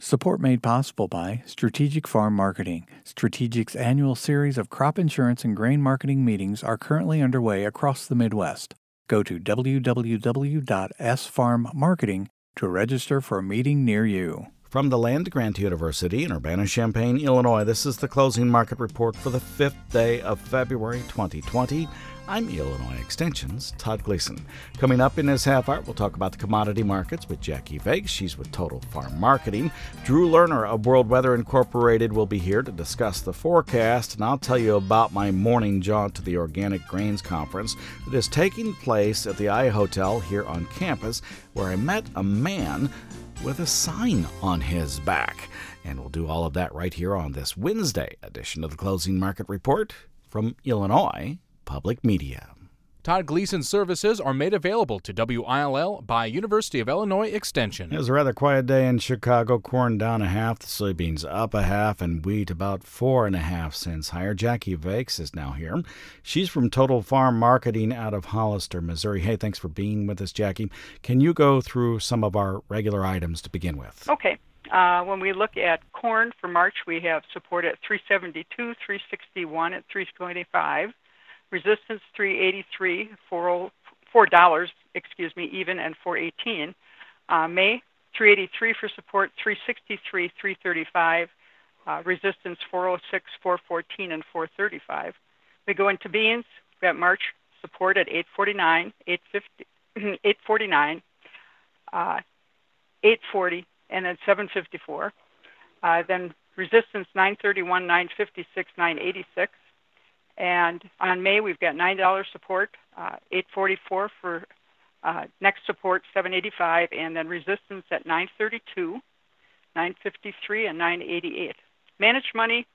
Support made possible by Strategic Farm Marketing. Strategic's annual series of crop insurance and grain marketing meetings are currently underway across the Midwest. Go to www.sfarmmarketing to register for a meeting near you. From the Land Grant University in Urbana-Champaign, Illinois, this is the Closing Market Report for the 5th day of February 2020. I'm Illinois Extension's Todd Gleason. Coming up in this half hour, we'll talk about the commodity markets with Jackie Vegas. She's with Total Farm Marketing. Drew Lerner of World Weather Incorporated will be here to discuss the forecast, and I'll tell you about my morning jaunt to the Organic Grains Conference that is taking place at the I-Hotel here on campus, where I met a man with a sign on his back. And we'll do all of that right here on this Wednesday edition of the Closing Market Report from Illinois Public Media. Todd Gleason's services are made available to WILL by University of Illinois Extension. It was a rather quiet day in Chicago. Corn down a half, the soybeans up a half, and wheat about 4.5 cents higher. Jackie Vegas is now here. She's from Total Farm Marketing out of Hollister, Missouri. Hey, thanks for being with us, Jackie. Can you go through some of our regular items to begin with? Okay. When we look at corn for March, we have support at $3.72, $3.61 at $3.25. Resistance $3.83, $4, even, and $4.18. May $3.83 for support, $3.63, $3.35. Resistance $4.06, $4.14, and $4.35. We go into beans. We got March support at $8.49, $8.49, $8.40, and then $7.54. Then resistance $9.31, $9.56, $9.86. And on May, we've got $9 support, $8.44 for next support, $7.85, and then resistance at $9.32, $9.53, and $9.88. Managed money,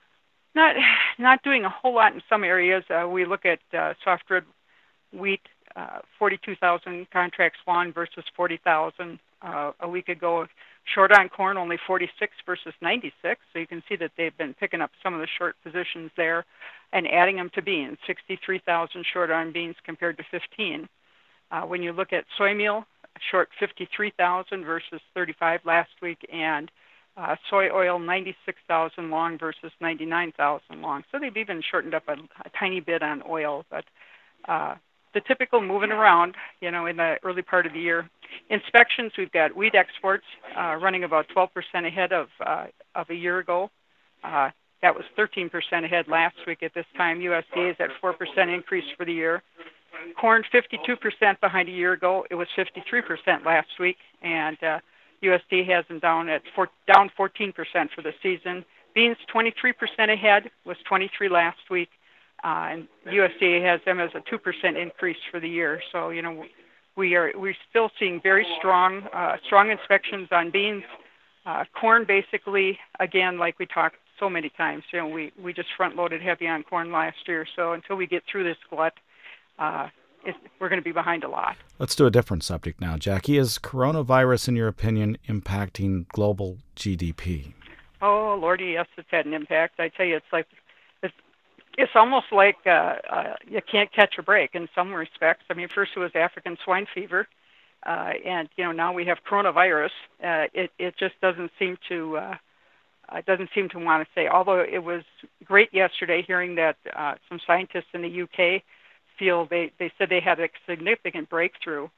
not doing a whole lot in some areas. We look at soft red wheat, 42,000 contracts long versus 40,000 a week ago. Short on corn, only 46 versus 96. So you can see that they've been picking up some of the short positions there and adding them to beans. 63,000 short on beans compared to 15. When you look at soy meal, short 53,000 versus 35 last week, and soy oil 96,000 long versus 99,000 long. So they've even shortened up a tiny bit on oil, but the typical moving around, in the early part of the year. Inspections, we've got wheat exports running about 12% ahead of a year ago. That was 13% ahead last week at this time. USDA is at 4% increase for the year. Corn, 52% behind a year ago. It was 53% last week, and USDA has them down 14% for the season. Beans, 23% ahead, was 23 last week. And USDA has them as a 2% increase for the year. So, we're still seeing very strong inspections on beans. Corn, basically, again, like we talked so many times, we just front-loaded heavy on corn last year. So until we get through this glut, we're going to be behind a lot. Let's do a different subject now, Jackie. Is coronavirus, in your opinion, impacting global GDP? Oh, Lordy, yes, it's had an impact. I tell you, it's almost like you can't catch a break in some respects. I mean, first it was African swine fever, and now we have coronavirus. It just doesn't seem to want to say. Although it was great yesterday hearing that some scientists in the UK feel they said they had a significant breakthrough.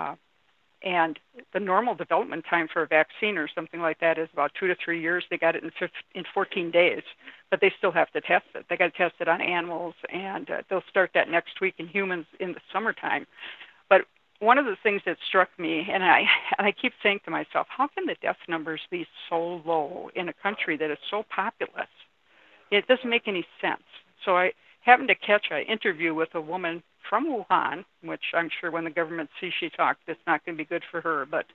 And the normal development time for a vaccine or something like that is about 2 to 3 years. They got it in 14 days, but they still have to test it. They got to test it on animals, and they'll start that next week in humans in the summertime. But one of the things that struck me, and I keep saying to myself, how can the death numbers be so low in a country that is so populous? It doesn't make any sense. So I happened to catch an interview with a woman from Wuhan, which I'm sure when the government sees she talked, it's not going to be good for her. But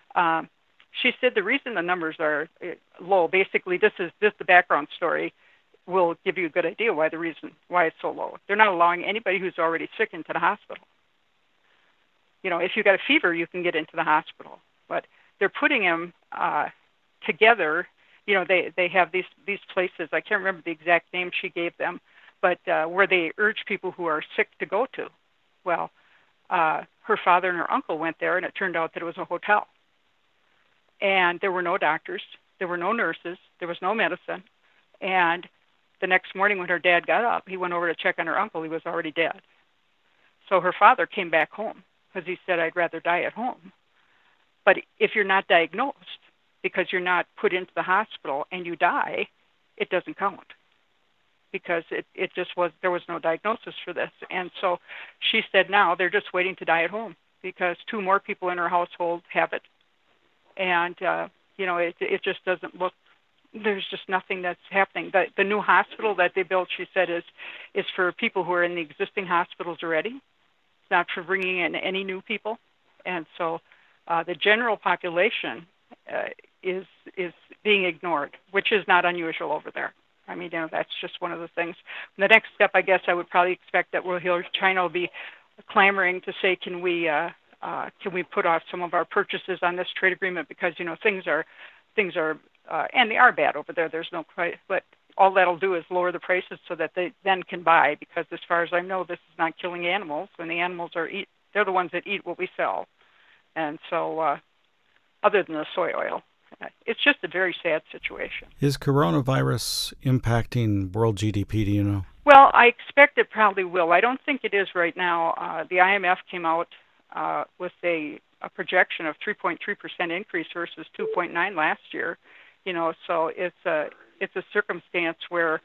she said the reason the numbers are low, basically this is the background story, will give you a good idea why it's so low. They're not allowing anybody who's already sick into the hospital. If you got a fever, you can get into the hospital. But they're putting them together. They have these places. I can't remember the exact name she gave them, but where they urge people who are sick to go to. Well, her father and her uncle went there, and it turned out that it was a hotel. And there were no doctors. There were no nurses. There was no medicine. And the next morning when her dad got up, he went over to check on her uncle. He was already dead. So her father came back home because he said, I'd rather die at home. But if you're not diagnosed, because you're not put into the hospital and you die, it doesn't count. Because it just was, there was no diagnosis for this. And so she said now they're just waiting to die at home because 2 more people in her household have it. And, it just doesn't look, there's just nothing that's happening. The new hospital that they built, she said, is for people who are in the existing hospitals already. It's not for bringing in any new people. And so the general population is being ignored, which is not unusual over there. I mean, that's just one of the things. The next step, I guess, I would probably expect that China will be clamoring to say, can we put off some of our purchases on this trade agreement because things are, and they are bad over there. There's no quite, but all that'll do is lower the prices so that they then can buy. Because as far as I know, this is not killing animals, and the animals they're the ones that eat what we sell. And so, other than the soy oil. It's just a very sad situation. Is coronavirus impacting world GDP, do you know? Well, I expect it probably will. I don't think it is right now. The IMF came out with a projection of 3.3% increase versus 2.9 last year. So it's a circumstance where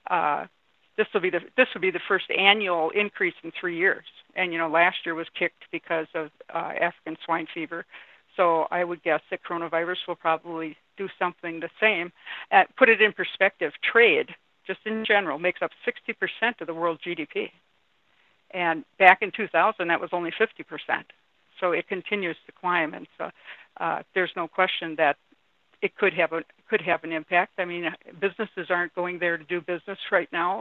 this will be the first annual increase in 3 years. And last year was kicked because of African swine fever. So I would guess that coronavirus will probably do something the same. Put it in perspective, trade, just in general, makes up 60% of the world GDP. And back in 2000, that was only 50%. So it continues to climb. And so there's no question that it could have an impact. I mean, businesses aren't going there to do business right now.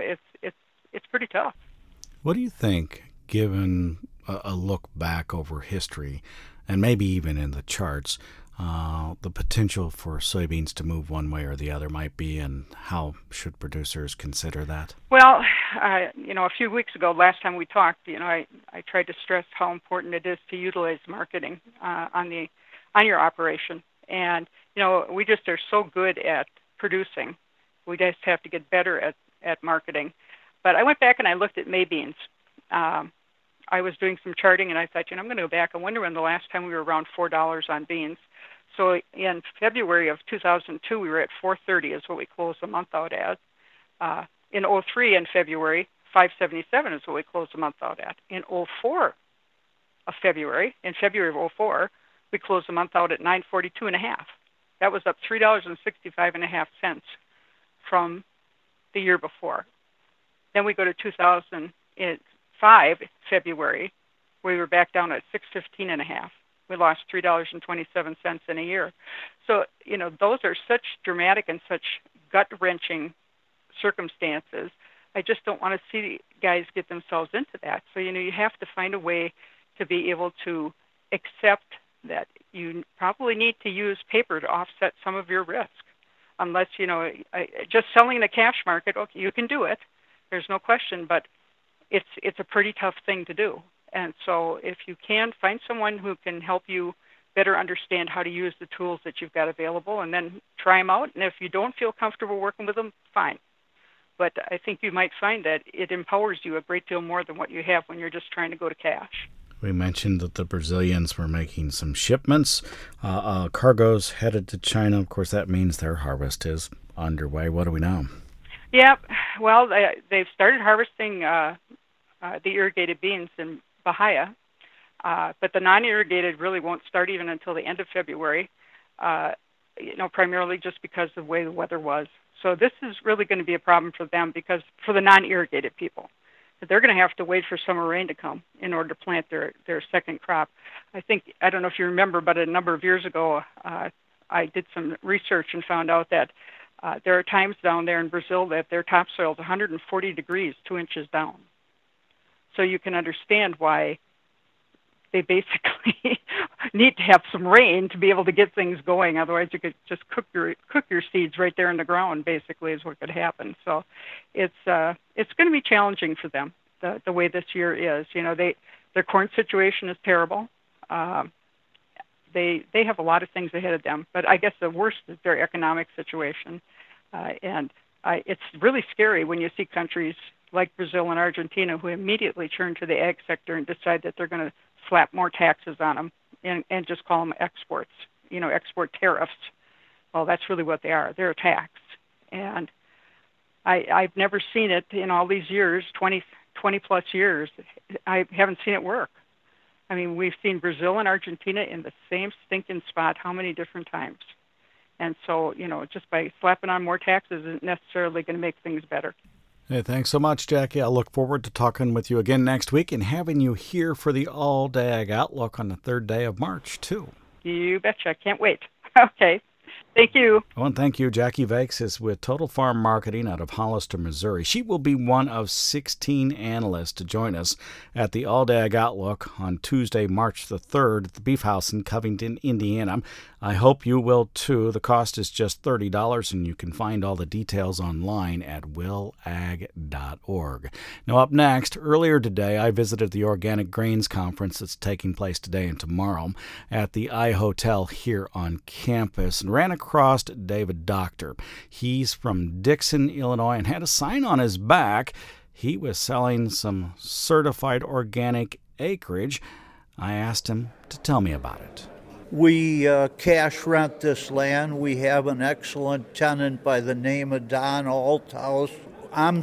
It's pretty tough. What do you think, given a look back over history, and maybe even in the charts, the potential for soybeans to move one way or the other might be, and how should producers consider that? Well, a few weeks ago, last time we talked, I tried to stress how important it is to utilize marketing on your operation. And, we just are so good at producing. We just have to get better at marketing. But I went back and I looked at May beans. I was doing some charting, and I thought, I'm going to go back. I wonder when the last time we were around $4 on beans. So in February of 2002, we were at $4.30 is what we closed the month out as. In 2003 in February, $5.77 is what we closed the month out at. In 2004 of February, in February of 2004, we closed the month out at $9.42.5. That was up $3.65.5 from the year before. Then we go to 2005 February, we were back down at $6.15.5. We lost $3.27 in a year. So, those are such dramatic and such gut-wrenching circumstances. I just don't want to see guys get themselves into that. So, you have to find a way to be able to accept that you probably need to use paper to offset some of your risk. Unless, just selling in the cash market, okay, you can do it. There's no question, but it's a pretty tough thing to do. And so if you can, find someone who can help you better understand how to use the tools that you've got available, and then try them out. And if you don't feel comfortable working with them, fine. But I think you might find that it empowers you a great deal more than what you have when you're just trying to go to cash. We mentioned that the Brazilians were making some shipments, cargoes headed to China. Of course, that means their harvest is underway. What do we know? Yeah, well, they've started harvesting the irrigated beans in Bahia, but the non-irrigated really won't start even until the end of February, primarily just because of the way the weather was. So this is really going to be a problem for them, because for the non-irrigated people, they're going to have to wait for summer rain to come in order to plant their second crop. I don't know if you remember, but a number of years ago, I did some research and found out that there are times down there in Brazil that their topsoil is 140 degrees, 2 inches down. So you can understand why they basically need to have some rain to be able to get things going. Otherwise, you could just cook your seeds right there in the ground. Basically, is what could happen. So it's going to be challenging for them the way this year is. Their corn situation is terrible. they have a lot of things ahead of them. But I guess the worst is their economic situation. It's really scary when you see countries like Brazil and Argentina who immediately turn to the ag sector and decide that they're going to slap more taxes on them and just call them exports, export tariffs. Well, that's really what they are. They're a tax. And I've never seen it in all these years, 20 plus years. I haven't seen it work. I mean, we've seen Brazil and Argentina in the same stinking spot how many different times? And so, just by slapping on more taxes isn't necessarily going to make things better. Hey, thanks so much, Jackie. I look forward to talking with you again next week and having you here for the All-Day Ag Outlook on the 3rd day of March, too. You betcha. I can't wait. Okay. Thank you. Oh, and thank you. Jackie Vakes is with Total Farm Marketing out of Hollister, Missouri. She will be one of 16 analysts to join us at the All-Day Ag Outlook on Tuesday, March the 3rd at the Beef House in Covington, Indiana. I hope you will, too. The cost is just $30, and you can find all the details online at willag.org. Now, up next, earlier today, I visited the Organic Grains Conference that's taking place today and tomorrow at the iHotel here on campus and ran across David Doctor. He's from Dixon, Illinois, and had a sign on his back. He was selling some certified organic acreage. I asked him to tell me about it. We cash rent this land. We have an excellent tenant by the name of Don Althouse. I'm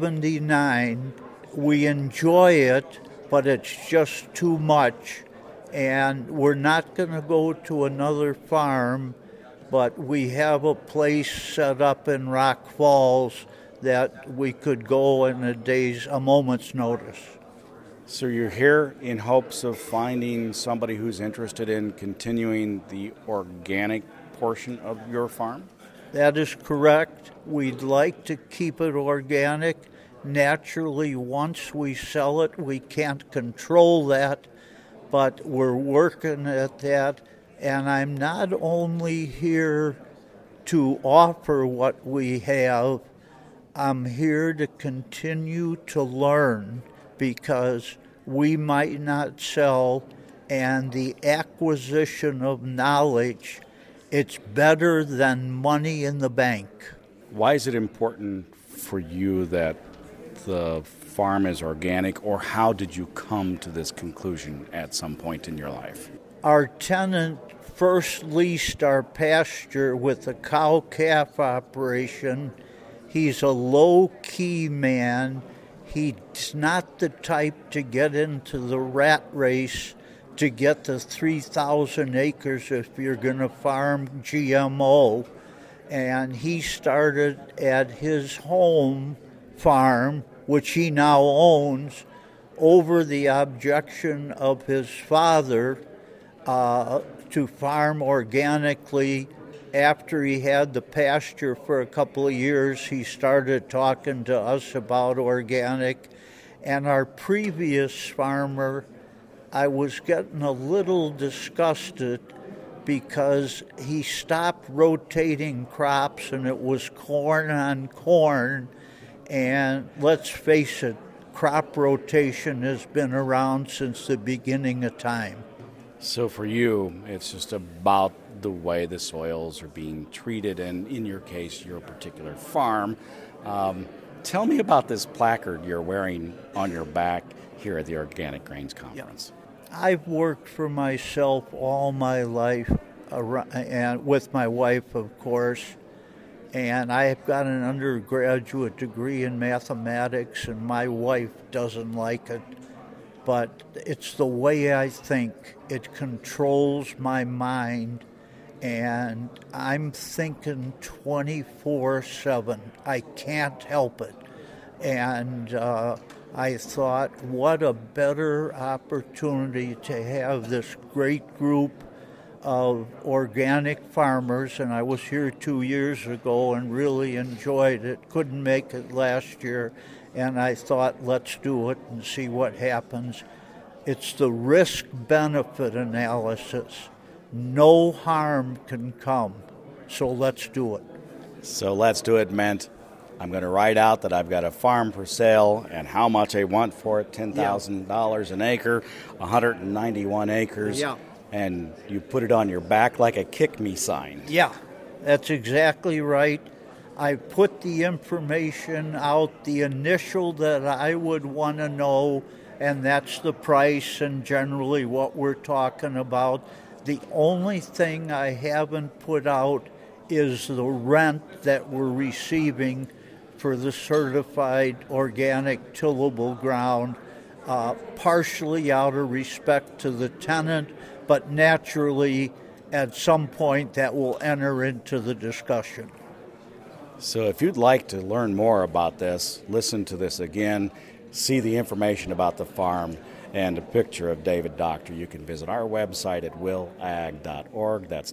79. We enjoy it, but it's just too much. And we're not going to go to another farm, but we have a place set up in Rock Falls that we could go in a moment's notice. So you're here in hopes of finding somebody who's interested in continuing the organic portion of your farm? That is correct. We'd like to keep it organic. Naturally, once we sell it, we can't control that, but we're working at that. And I'm not only here to offer what we have, I'm here to continue to learn, because we might not sell, and the acquisition of knowledge, it's better than money in the bank. Why is it important for you that the farm is organic, or how did you come to this conclusion at some point in your life? Our tenant first leased our pasture with a cow-calf operation. He's a low-key man. He's not the type to get into the rat race to get the 3,000 acres if you're going to farm GMO. And he started at his home farm, which he now owns, over the objection of his father to farm organically. After he had the pasture for a couple of years, he started talking to us about organic. And our previous farmer, I was getting a little disgusted because he stopped rotating crops and it was corn on corn. And let's face it, crop rotation has been around since the beginning of time. So for you, it's just about the way the soils are being treated, and in your case, your particular farm. Tell me about this placard you're wearing on your back here at the Organic Grains Conference. Yeah. I've worked for myself all my life, and with my wife, of course, and I've got an undergraduate degree in mathematics, and my wife doesn't like it. But it's the way I think. It controls my mind, and I'm thinking 24/7. I can't help it. And I thought, what a better opportunity to have this great group of organic farmers. And I was here 2 years ago and really enjoyed it. Couldn't make it last year. And I thought, let's do it and see what happens. It's the risk-benefit analysis. No harm can come, so let's do it. So let's do it meant I'm going to write out that I've got a farm for sale and how much I want for it, $10,000 an acre, 191 acres. Yeah. and you put it on your back like a kick me sign. Yeah, that's exactly right. I put the information out, the initial that I would want to know, and that's the price and generally what we're talking about. The only thing I haven't put out is the rent that we're receiving for the certified organic tillable ground, partially out of respect to the tenant, but naturally at some point that will enter into the discussion. So if you'd like to learn more about this, listen to this again, see the information about the farm, and a picture of David Doctor, you can visit our website at willag.org. That's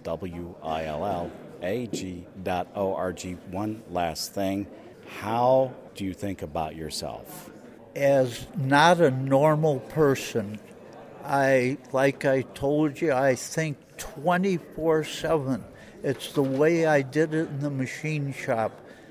WILLAG.org. One last thing. How do you think about yourself? As not a normal person, like I told you, I think 24/7. It's the way I did it in the machine shop.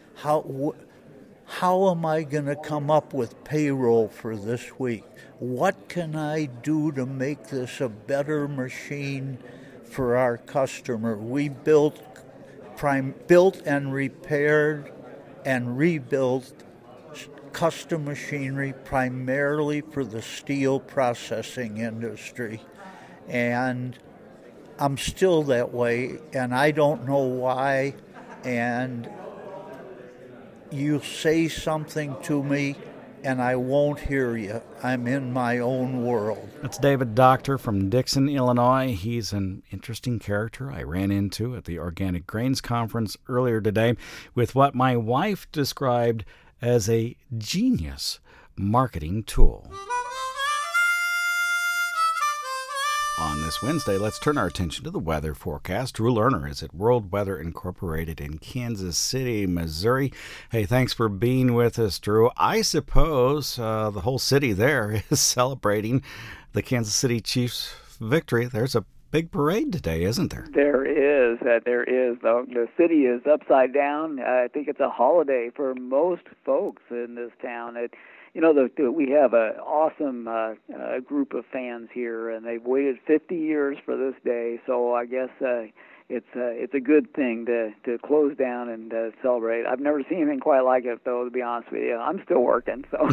How am I going to come up with payroll for this week? What can I do to make this a better machine for our customer? We built and repaired and rebuilt custom machinery primarily for the steel processing industry. And I'm still that way, and I don't know why. And you say something to me, and I won't hear you. I'm in my own world. That's David Doctor from Dixon, Illinois. He's an interesting character I ran into at the Organic Grains Conference earlier today with what my wife described as a genius marketing tool. On this Wednesday, let's turn our attention to the weather forecast. Drew Lerner is at World Weather Incorporated in Kansas City, Missouri. Hey, thanks for being with us, Drew. I suppose the whole city there is celebrating the Kansas City Chiefs' victory. There's a big parade today, isn't there? There is. The city is upside down. I think it's a holiday for most folks in this town. We have an awesome group of fans here, and they've waited 50 years for this day. So I guess it's a good thing to close down and celebrate. I've never seen anything quite like it, though. To be honest with you, I'm still working. So,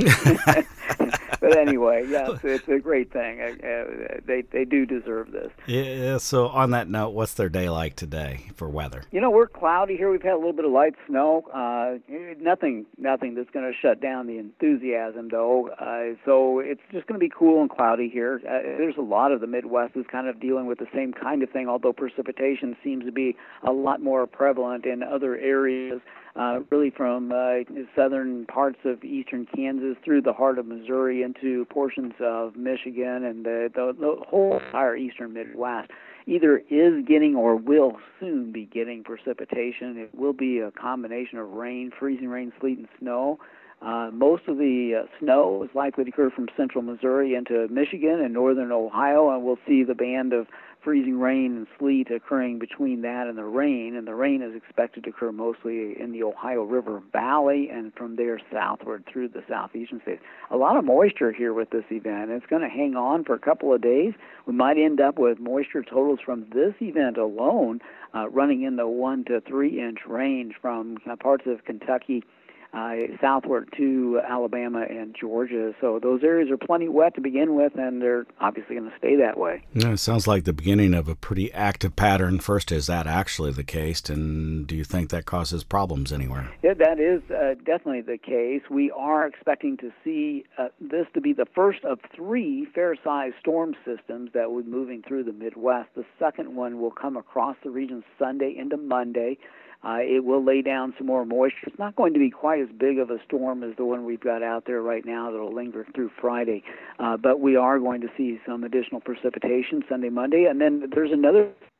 but anyway, yes, it's a great thing. They do deserve this. Yeah. So on that note, what's their day like today for weather? We're cloudy here. We've had a little bit of light snow. Nothing that's going to shut down the enthusiasm, though. So it's just going to be cool and cloudy here. There's a lot of the Midwest is kind of dealing with the same kind of thing, although precipitation seems to be a lot more prevalent in other areas, really from southern parts of eastern Kansas through the heart of Missouri into portions of Michigan and the whole entire eastern Midwest. Either is getting or will soon be getting precipitation. It will be a combination of rain, freezing rain, sleet, and snow. Most of the snow is likely to occur from central Missouri into Michigan and northern Ohio, and we'll see the band of freezing rain and sleet occurring between that and the rain is expected to occur mostly in the Ohio River Valley and from there southward through the southeastern states. A lot of moisture here with this event. It's going to hang on for a couple of days. We might end up with moisture totals from this event alone running in the 1 to 3 inch range from parts of Kentucky southward to Alabama and Georgia. So those areas are plenty wet to begin with, and they're obviously going to stay that way. Yeah, it sounds like the beginning of a pretty active pattern. First, is that actually the case, and do you think that causes problems anywhere? Yeah, that is definitely the case. We are expecting to see this to be the first of 3 fair-sized storm systems that will be moving through the Midwest. The second one will come across the region Sunday into Monday. It will lay down some more moisture. It's not going to be quite as big of a storm as the one we've got out there right now that will linger through Friday. But we are going to see some additional precipitation Sunday, Monday. And then there's another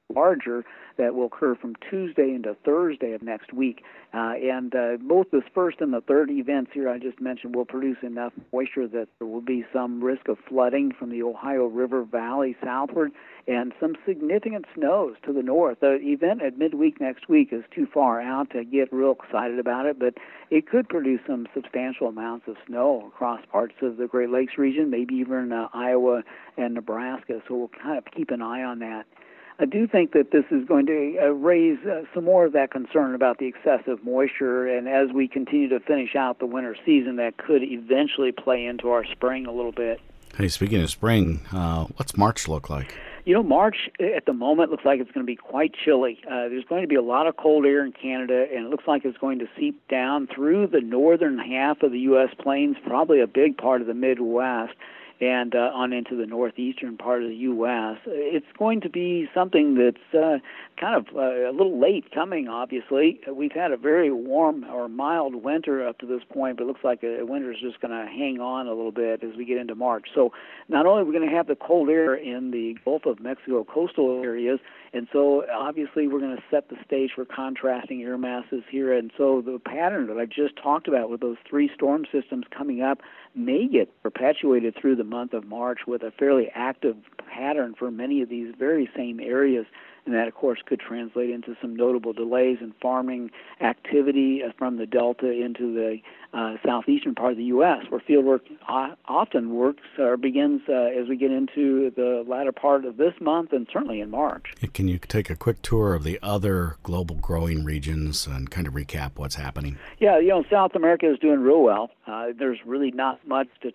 larger that will occur from Tuesday into Thursday of next week. And both this first and the third events here I just mentioned will produce enough moisture that there will be some risk of flooding from the Ohio River Valley southward and some significant snows to the north. The event at midweek next week is too far out to get real excited about it, but it could produce some substantial amounts of snow across parts of the Great Lakes region, maybe even Iowa and Nebraska, so we'll kind of keep an eye on that. I do think that this is going to raise some more of that concern about the excessive moisture, and as we continue to finish out the winter season, that could eventually play into our spring a little bit. Hey, speaking of spring, what's March look like? You know, March at the moment looks like it's going to be quite chilly. There's going to be a lot of cold air in Canada, and it looks like it's going to seep down through the northern half of the U.S. plains, probably a big part of the Midwest, and on into the northeastern part of the U.S. It's going to be something that's kind of a little late coming, obviously. We've had a very warm or mild winter up to this point, but it looks like a winter is just going to hang on a little bit as we get into March. So not only are we going to have the cold air in the Gulf of Mexico coastal areas, and so obviously we're going to set the stage for contrasting air masses here. And so the pattern that I just talked about with those three storm systems coming up may get perpetuated through the month of March with a fairly active pattern for many of these very same areas. And that, of course, could translate into some notable delays in farming activity from the Delta into the southeastern part of the U.S., where fieldwork often works or begins as we get into the latter part of this month and certainly in March. Can you take a quick tour of the other global growing regions and kind of recap what's happening? Yeah, South America is doing real well. There's really not much to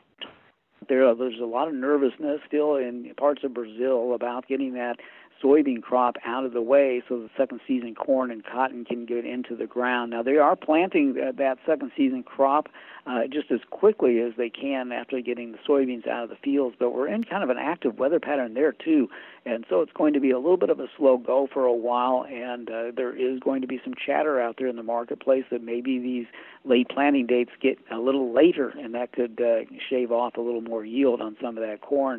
There's a lot of nervousness still in parts of Brazil about getting that soybean crop out of the way so the second season corn and cotton can get into the ground. Now, they are planting that second season crop just as quickly as they can after getting the soybeans out of the fields, but we're in kind of an active weather pattern there too, and so it's going to be a little bit of a slow go for a while, and there is going to be some chatter out there in the marketplace that maybe these late planting dates get a little later, and that could shave off a little more yield on some of that corn.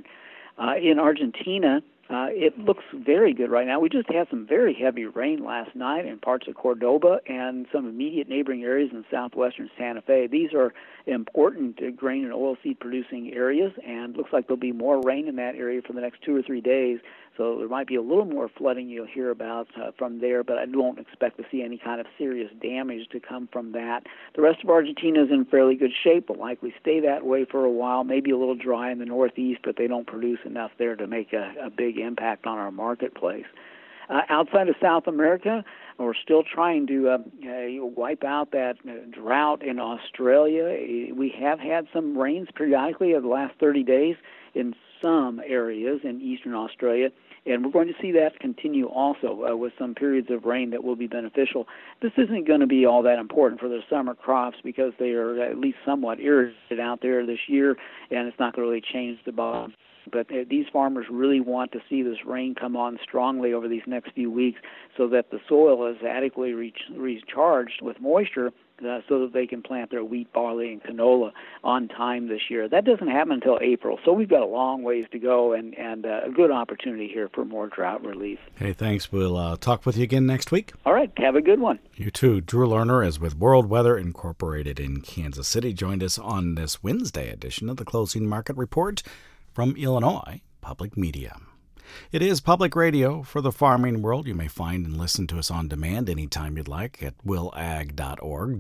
In Argentina, it looks very good right now. We just had some very heavy rain last night in parts of Cordoba and some immediate neighboring areas in southwestern Santa Fe. These are important grain and oilseed producing areas, and looks like there'll be more rain in that area for the next 2 or 3 days. So there might be a little more flooding you'll hear about from there, but I don't expect to see any kind of serious damage to come from that. The rest of Argentina is in fairly good shape, will likely stay that way for a while, maybe a little dry in the northeast, but they don't produce enough there to make a big impact on our marketplace. Outside of South America, we're still trying to wipe out that drought in Australia. We have had some rains periodically over the last 30 days in some areas in eastern Australia, and we're going to see that continue also with some periods of rain that will be beneficial. This isn't going to be all that important for the summer crops because they are at least somewhat irrigated out there this year, and it's not going to really change the bottom. But these farmers really want to see this rain come on strongly over these next few weeks so that the soil is adequately recharged with moisture so that they can plant their wheat, barley, and canola on time this year. That doesn't happen until April, so we've got a long ways to go and a good opportunity here for more drought relief. Hey, thanks. We'll talk with you again next week. All right, have a good one. You too. Drew Lerner is with World Weather Incorporated in Kansas City. Joined us on this Wednesday edition of the Closing Market Report from Illinois Public Media. It is public radio for the farming world. You may find and listen to us on demand anytime you'd like at willag.org,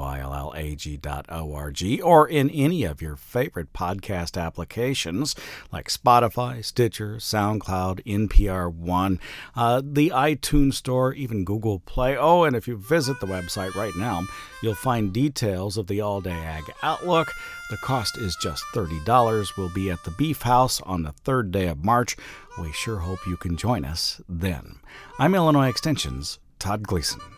willag.org, or in any of your favorite podcast applications like Spotify, Stitcher, SoundCloud, NPR One, the iTunes Store, even Google Play. Oh, and if you visit the website right now, you'll find details of the All Day Ag Outlook. The cost is just $30. We'll be at the Beef House on the 3rd day of March. We sure hope you can join us then. I'm Illinois Extension's Todd Gleason.